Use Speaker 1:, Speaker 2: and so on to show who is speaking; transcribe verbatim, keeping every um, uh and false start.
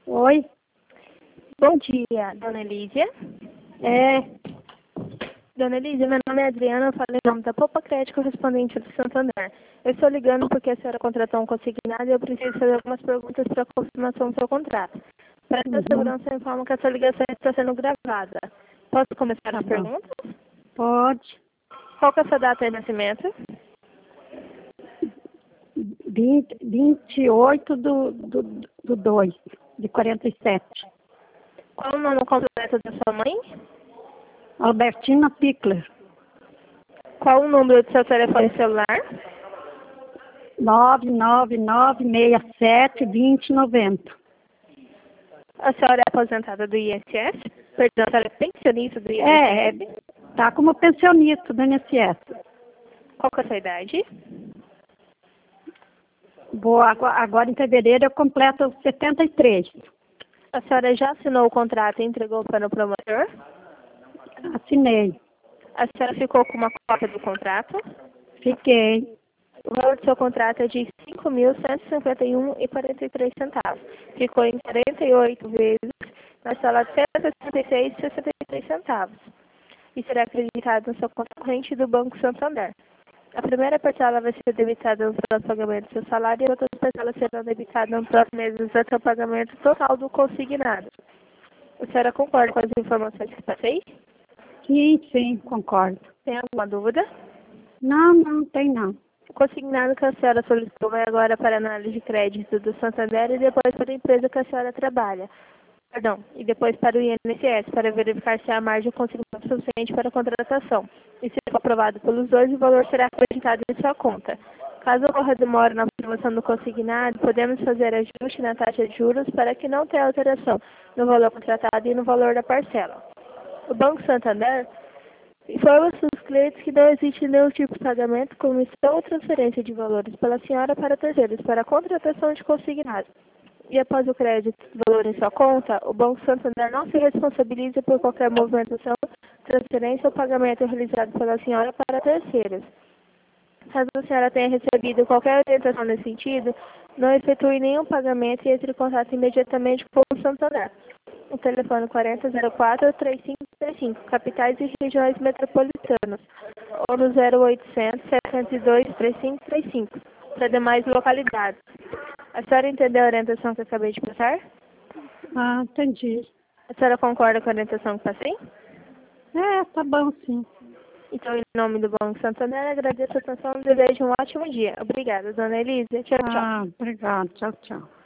Speaker 1: Oi,
Speaker 2: Bom dia, dona Elísia.
Speaker 1: é,
Speaker 2: Dona Elísia, meu nome é Adriana, eu falo em nome da Poupa Crédito correspondente do Santander. Eu estou ligando porque a senhora contratou um consignado e eu preciso fazer algumas perguntas para a confirmação do seu contrato. Para ter
Speaker 1: uhum,
Speaker 2: segurança, eu informo que essa ligação está sendo gravada. Posso começar
Speaker 1: tá
Speaker 2: as
Speaker 1: bom.
Speaker 2: perguntas?
Speaker 1: Pode,
Speaker 2: Qual que é a sua data de nascimento?
Speaker 1: vinte, vinte e oito do, do, do dois, de quarenta e sete.
Speaker 2: Qual o nome completo da sua mãe?
Speaker 1: Albertina Pickler,
Speaker 2: Qual o número do seu telefone celular?
Speaker 1: nove nove nove seis sete dois zero nove zero.
Speaker 2: A senhora é aposentada do I N S S? Perdão, a senhora é pensionista do
Speaker 1: É, é,
Speaker 2: I N S S?
Speaker 1: tá como pensionista do I N S S.
Speaker 2: Qual que é a sua idade?
Speaker 1: Vou, agora, agora em fevereiro eu completo setenta e três.
Speaker 2: A senhora já assinou o contrato e entregou para o promotor?
Speaker 1: Assinei,
Speaker 2: A senhora ficou com uma cópia do contrato?
Speaker 1: fiquei.
Speaker 2: O valor do seu contrato é de cinco mil cento e cinquenta e um reais e quarenta e três centavos. Ficou em quarenta e oito vezes na sala de cento e sessenta e seis reais e sessenta e três centavos. E será acreditado no seu conta corrente do Banco Santander. A primeira parcela vai ser debitada no próximo pagamento do seu salário e as outras parcelas serão debitadas nos próximos meses até o pagamento total do consignado. A senhora concorda com as informações que passei?
Speaker 1: Sim, sim, concordo.
Speaker 2: Tem alguma dúvida?
Speaker 1: Não, não tem não.
Speaker 2: O consignado que a senhora solicitou vai agora para a análise de crédito do Santander e depois para a empresa que a senhora trabalha. Perdão, e depois para o I N S S, para verificar se a margem consignada é suficiente para a contratação. E se for aprovado pelos dois, o valor será acreditado em sua conta. Caso ocorra demora na aprovação do consignado, podemos fazer ajuste na taxa de juros para que não tenha alteração no valor contratado e no valor da parcela. O Banco Santander informa seus clientes que não existe nenhum tipo de pagamento, comissão ou transferência de valores pela senhora para terceiros para a contratação de consignado. E após o crédito do valor em sua conta, o Banco Santander não se responsabiliza por qualquer movimentação, transferência ou pagamento realizado pela senhora para terceiros. Caso a senhora tenha recebido qualquer orientação nesse sentido, não efetue nenhum pagamento e entre em contato imediatamente com o Santander. O telefone quarenta zero quatro, três cinco três cinco, capitais e regiões metropolitanas, ou no zero oitocentos, setenta e dois, trinta e cinco trinta e cinco, para demais localidades. A senhora entendeu a orientação que eu acabei de passar?
Speaker 1: Ah, entendi.
Speaker 2: A senhora concorda com a orientação que passei?
Speaker 1: É, tá bom sim.
Speaker 2: Então, em nome do Banco Santander, agradeço a atenção e desejo um ótimo dia. Obrigada, dona Elisa. Tchau, tchau.
Speaker 1: Ah, obrigado. Tchau, tchau.